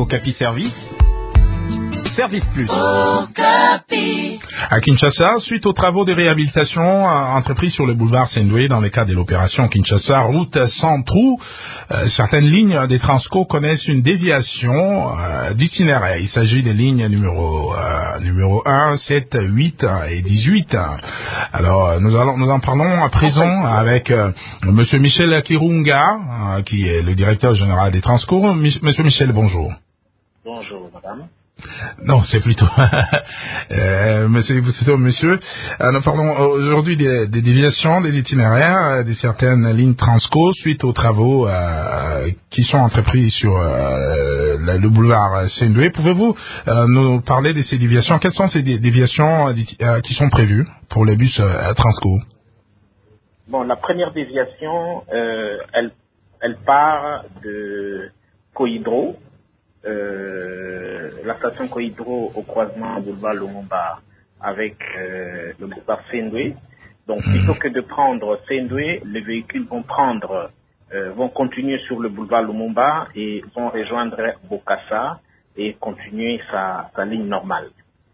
Okapi Service. Service Plus. À Kinshasa, suite aux travaux de réhabilitation entrepris sur le boulevard Sendwe dans le cadre de l'opération Kinshasa Route sans trou, certaines lignes des Transco connaissent une déviation d'itinéraire. Il s'agit des lignes numéro 1, 7, 8 et 18. Alors, nous en parlons à présent avec Monsieur Michel Kirunga, qui est le directeur général des Transco. Monsieur Michel, bonjour. Bonjour, madame. Non, c'est plutôt monsieur. Nous parlons aujourd'hui des déviations, des itinéraires de certaines lignes Transco suite aux travaux qui sont entrepris sur le boulevard Sendwe. Pouvez-vous nous parler de ces déviations? Quelles sont ces déviations qui sont prévues pour les bus Transco? Bon, la première déviation, elle part de Koidro. La station Koidro au croisement boulevard Lumumba avec le boulevard Sendwe. Donc, plutôt que de prendre Sendwe, les véhicules vont continuer sur le boulevard Lumumba et vont rejoindre Bokassa et continuer sa ligne normale.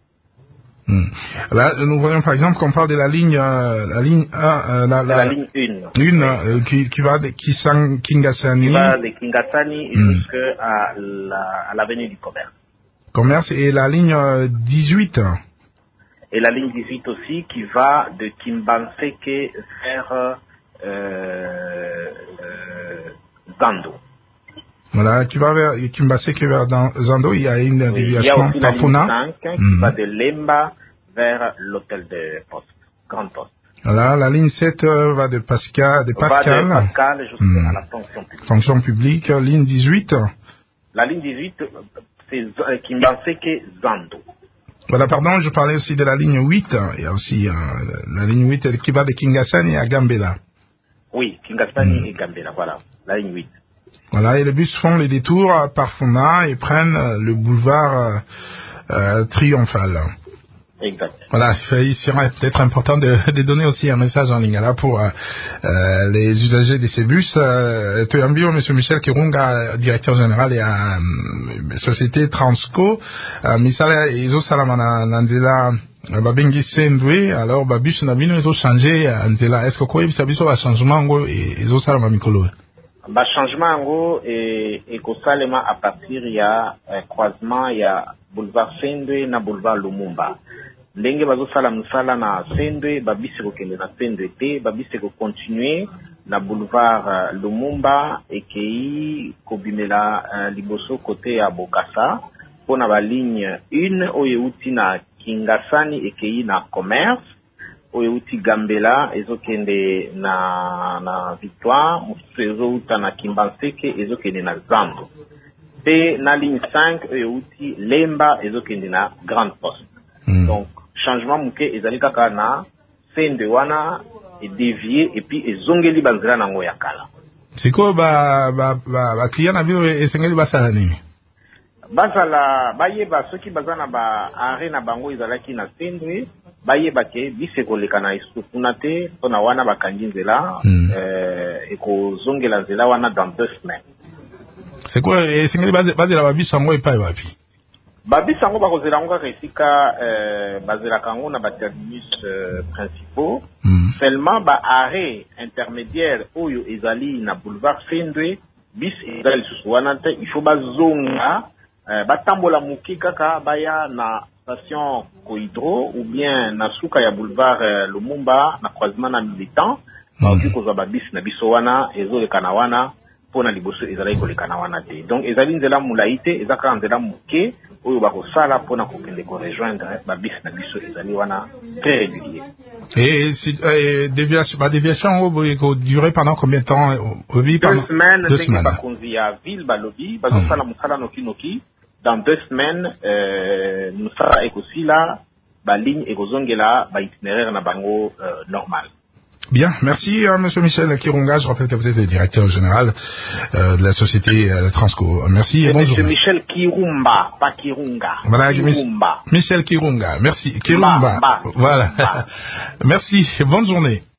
Là, nous voyons par exemple qu'on parle de la ligne 1, la ligne 1. Qui va de Kingasani. Qui va de Kingasani jusqu'à l'avenue du Commerce. Et la ligne 18. Et la ligne 18 aussi qui va de Kimbanseke vers Zando. Voilà, qui va vers Kimbaseke vers Zando, il y a une déviation par Funa. Il y a aussi la ligne 5 qui va de Lemba vers l'hôtel de Poste, Grande Poste. Voilà, la ligne 7 va de Pascal jusqu'à la fonction publique. Ligne 18. La ligne 18, c'est Kimbaseke Zando. Voilà, pardon, je parlais aussi de la ligne 8. Il y a aussi la ligne 8 qui va de Kingasani à Gambela. Oui, Kingasani et Gambela, voilà, la ligne 8. Voilà, et les bus font les détours par Funa et prennent le boulevard Triomphal. Exact. Voilà, il serait peut-être important de donner aussi un message en ligne là pour les usagers de ces bus. Tuyambio, Monsieur Michel Kirunga, directeur général et à société Transco. Misala izo salama nandela babengi Sendwe. Alors bus na bino izo changer nzela. Est-ce que quoi bisa biso ba changement ngo izo salama mikolo? Ba changement ngo et kosalema à partir ya croisement ya boulevard Sendwe na boulevard Lumumba. Ndenge bazosala musala na Sendwe babisi kokende na Sendwe te, babisi ko continuer na boulevard Lumumba ekei kobimela liboso côté ya Bokassa pona ba ligne 1 oyo uti na Kingasani ekei na commerce oyo uti Gambela ezokende na Victoire mususu uta na Kimbanseke ezokende na Zando pe na ligne 5 oyo uti Lemba ezokende na Grande Poste. Donc changement muke ezali kaka na Sendwe wana et dévier et puis ezongeli banzela nango ya kala. Siko ba client na bino esengeli basala nini? Bazala bayeba soki bazana ba arrêt na bango ezalaki na Sendwe bayeba ke biseko leka na isukuna te pona wana bakangi nzela ekozongela nzela wana dans 2 semaines. C'est quoi esengeli bazela babisa ngo epai wapi? Babisa ngo bakozela ngo resika bazela kango na ba terminus principaux. Seulement ba arrêt intermédiaire oyo ezali na boulevard Sendwe bis ezali suswana te il faut bazonga batambola muki kaka baya na station Koidro ou bien na suka ya boulevard Lumumba na croisement na Militant baoki kozwa babis na biso wana ezoleka na wana pona liboso ezali koleka na wana te. Donc ezali nzela mulai te ezaka nzela muke oyo bakosala pona kokende ko rejoindre babis na biso ezali wana très régulier. Et déviation va durer pendant combien de temps? 2 semaines. 2 semaines. Bakonzi ya ville balobi bazosala musala noki dans 2 semaines musala ekosila ba ligne ekozongela ba itinéraire na bango normal. Bien, merci Monsieur Michel Kirunga. Je rappelle que vous êtes le directeur général de la société Transco. Merci et bonjour. Monsieur Michel Kirumba, pas Kirunga. Voilà, Michel Kirunga. Merci. Kirumba. Voilà. Merci. Bonne journée.